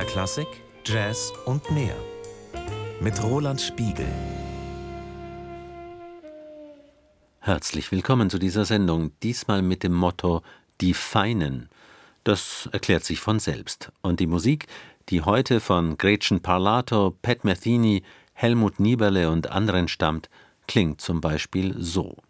Klassik, Jazz und mehr. Mit Roland Spiegel. Herzlich willkommen zu dieser Sendung, diesmal mit dem Motto »Die Feinen«. Das erklärt sich von selbst. Und die Musik, die heute von Gretchen Parlato, Pat Metheny, Helmut Nieberle und anderen stammt, klingt zum Beispiel so.